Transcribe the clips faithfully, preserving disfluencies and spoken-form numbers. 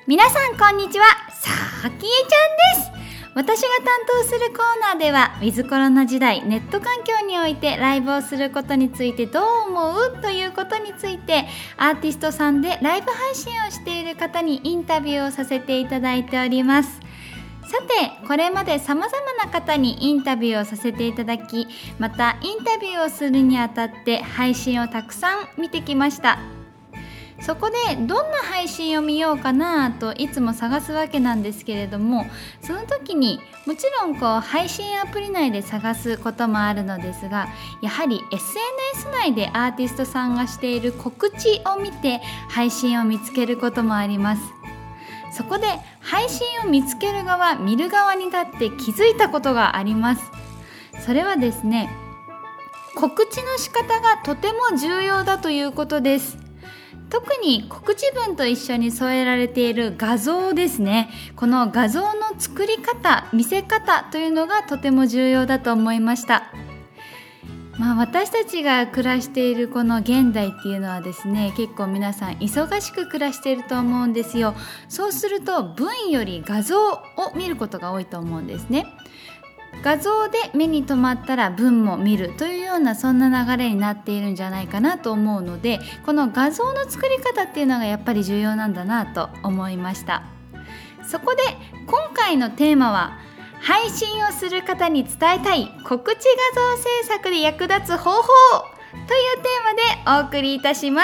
皆さんこんにちは、さきえちゃんです。私が担当するコーナーでは、ウィズコロナ時代ネット環境においてライブをすることについてどう思うということについて、アーティストさんでライブ配信をしている方にインタビューをさせていただいております。さて、これまで様々な方にインタビューをさせていただき、またインタビューをするにあたって配信をたくさん見てきました。そこでどんな配信を見ようかなといつも探すわけなんですけれども、その時にもちろんこう配信アプリ内で探すこともあるのですが、やはり エスエヌエス 内でアーティストさんがしている告知を見て配信を見つけることもあります。そこで配信を見つける側、見る側に立って気づいたことがあります。それはですね、告知の仕方がとても重要だということです。特に告知文と一緒に添えられている画像ですね。この画像の作り方、見せ方というのがとても重要だと思いました。まあ、私たちが暮らしているこの現代っていうのはですね、結構皆さん忙しく暮らしていると思うんですよ。そうすると文より画像を見ることが多いと思うんですね。画像で目に留まったら文も見るというような、そんな流れになっているんじゃないかなと思うので、この画像の作り方っていうのがやっぱり重要なんだなと思いました。そこで今回のテーマは、配信をする方に伝えたい告知画像制作で役立つ方法というテーマでお送りいたします。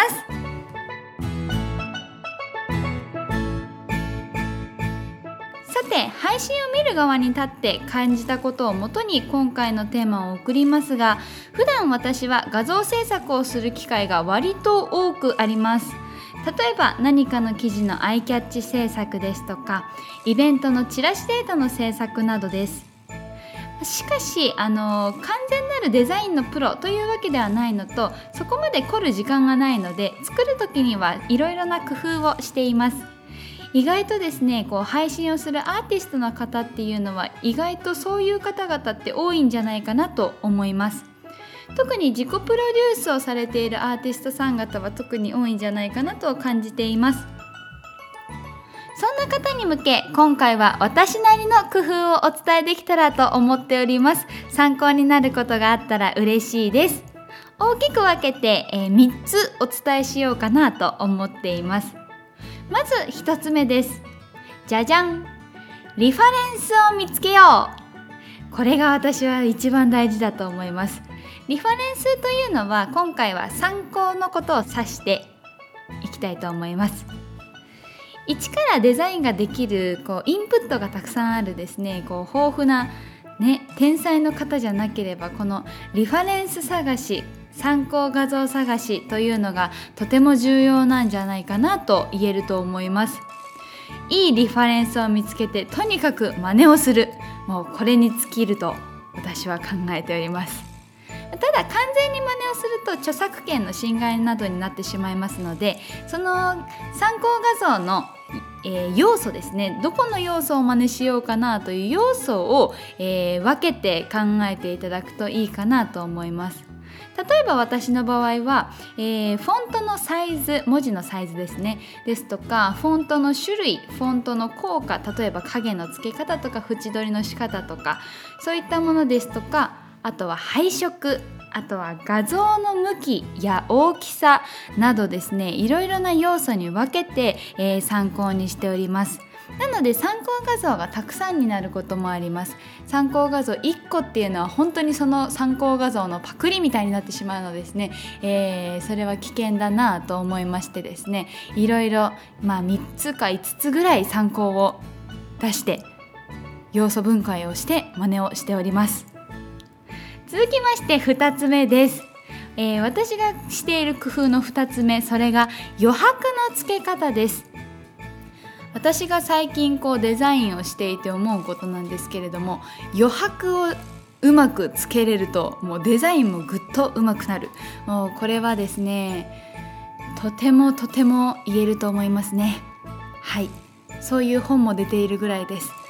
さて、配信を見る側に立って感じたことをもとに今回のテーマを送りますが、普段私は画像制作をする機会が割と多くあります。例えば何かの記事のアイキャッチ制作ですとか、イベントのチラシデータの制作などです。しかしあの完全なるデザインのプロというわけではないのと、そこまで凝る時間がないので、作る時にはいろいろな工夫をしています。意外とですね、こう配信をするアーティストの方っていうのは意外とそういう方々って多いんじゃないかなと思います。特に自己プロデュースをされているアーティストさん方は特に多いんじゃないかなと感じています。そんな方に向け、今回は私なりの工夫をお伝えできたらと思っております。参考になることがあったら嬉しいです。大きく分けて、えー、みっつお伝えしようかなと思っています。まずひとつめです。じゃじゃん、リファレンスを見つけよう。これが私は一番大事だと思います。リファレンスというのは、今回は参考のことを指していきたいと思います。一からデザインができるこうインプットがたくさんあるですね、こう豊富な、ね、天才の方じゃなければ、このリファレンス探し、参考画像探しというのがとても重要なんじゃないかなと言えると思います。いいリファレンスを見つけて、とにかく真似をする、もうこれに尽きると私は考えております。ただ完全に真似をすると著作権の侵害などになってしまいますので、その参考画像の、えー、要素ですね、どこの要素を真似しようかなという要素を、えー、分けて考えていただくといいかなと思います。例えば私の場合は、えー、フォントのサイズ、文字のサイズですね、ですとか、フォントの種類、フォントの効果、例えば影の付け方とか縁取りの仕方とか、そういったものですとか、あとは配色、あとは画像の向きや大きさなどですね、いろいろな要素に分けて、えー、参考にしております。なので参考画像がたくさんになることもあります。参考画像いっこっていうのは本当にその参考画像のパクリみたいになってしまうのですね、えー、それは危険だなと思いましてですね、いろいろ、まあ、みっつかいつつぐらい参考を出して要素分解をして真似をしております。続きましてふたつめです。えー、私がしている工夫のふたつめ、それが余白の付け方です。私が最近こうデザインをしていて思うことなんですけれども、余白をうまくつけれると、もうデザインもぐっとうまくなる。もうこれはですね、とてもとても言えると思いますね。はい、そういう本も出ているぐらいです。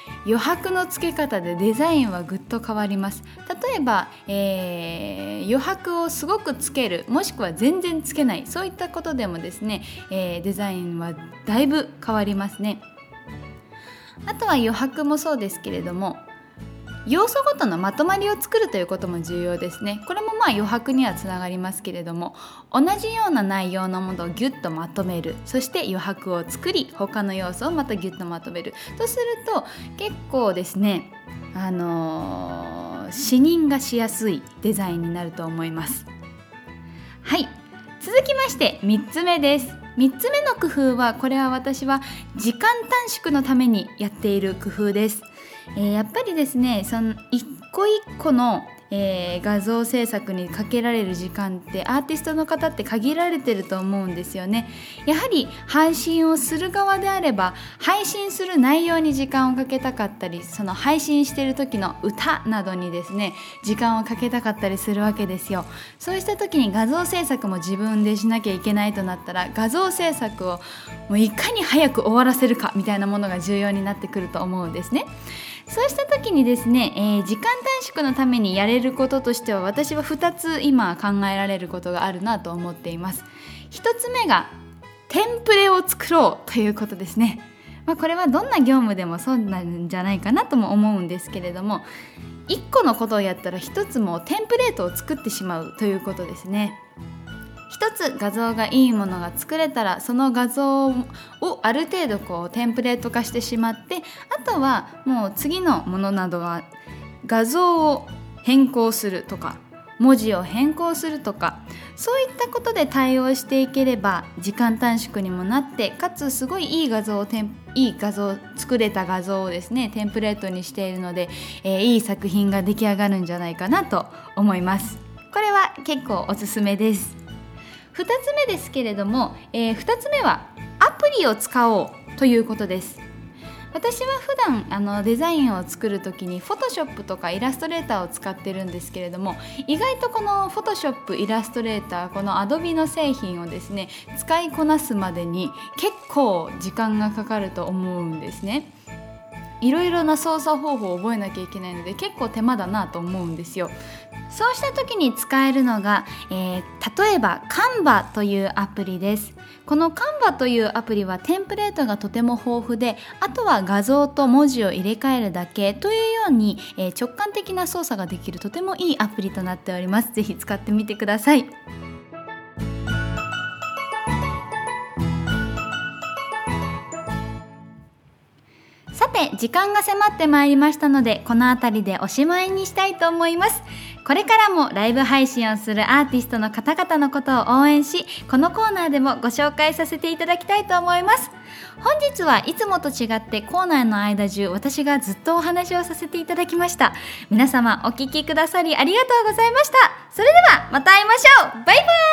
余白のつけ方でデザインはぐっと変わります。例えば、えー、余白をすごくつける、もしくは全然つけない、そういったことでもですね、えー、デザインはだいぶ変わりますね。あとは余白もそうですけれども、要素ごとのまとまりを作るということも重要ですね。これもまあ余白にはつながりますけれども、同じような内容のものをギュッとまとめる、そして余白を作り他の要素をまたギュッとまとめるとすると、結構ですね、あのー、視認がしやすいデザインになると思います。はい、続きましてみっつめです。みっつめの工夫は、これは私は時間短縮のためにやっている工夫です。えー、やっぱりですね、その一個一個の、えー、画像制作にかけられる時間ってアーティストの方って限られてると思うんですよね。やはり配信をする側であれば、配信する内容に時間をかけたかったり、その配信している時の歌などにですね時間をかけたかったりするわけですよ。そうした時に画像制作も自分でしなきゃいけないとなったら、画像制作をもういかに早く終わらせるかみたいなものが重要になってくると思うんですね。そうした時にですね、えー、時間短縮のためにやれることとしては、私はふたつ今考えられることがあるなと思っています。ひとつめがテンプレを作ろうということですね。まあ、これはどんな業務でもそうなんじゃないかなとも思うんですけれども、いっこのことをやったらひとつもテンプレートを作ってしまうということですね。一つ画像がいいものが作れたら、その画像をある程度こうテンプレート化してしまって、あとはもう次のものなどは画像を変更するとか文字を変更するとか、そういったことで対応していければ時間短縮にもなって、かつすごいいい画像をテンいい画像作れた画像をですねテンプレートにしているので、えー、いい作品が出来上がるんじゃないかなと思います。これは結構おすすめです。ふたつめですけれども、えー、ふたつめはアプリを使おうということです。私は普段あのデザインを作るときにフォトショップとかイラストレーターを使ってるんですけれども、意外とこのフォトショップ、イラストレーター、このアドビの製品をですね使いこなすまでに結構時間がかかると思うんですね。いろいろな操作方法を覚えなきゃいけないので結構手間だなと思うんですよ。そうした時に使えるのが、えー、例えばカンバというアプリです。このカンバというアプリはテンプレートがとても豊富で、あとは画像と文字を入れ替えるだけというように、えー、直感的な操作ができるとてもいいアプリとなっております。ぜひ使ってみてください。さて、時間が迫ってまいりましたので、このあたりでおしまいにしたいと思います。これからもライブ配信をするアーティストの方々のことを応援し、このコーナーでもご紹介させていただきたいと思います。本日はいつもと違ってコーナーの間中、私がずっとお話をさせていただきました。皆様お聞きくださりありがとうございました。それではまた会いましょう。バイバイ。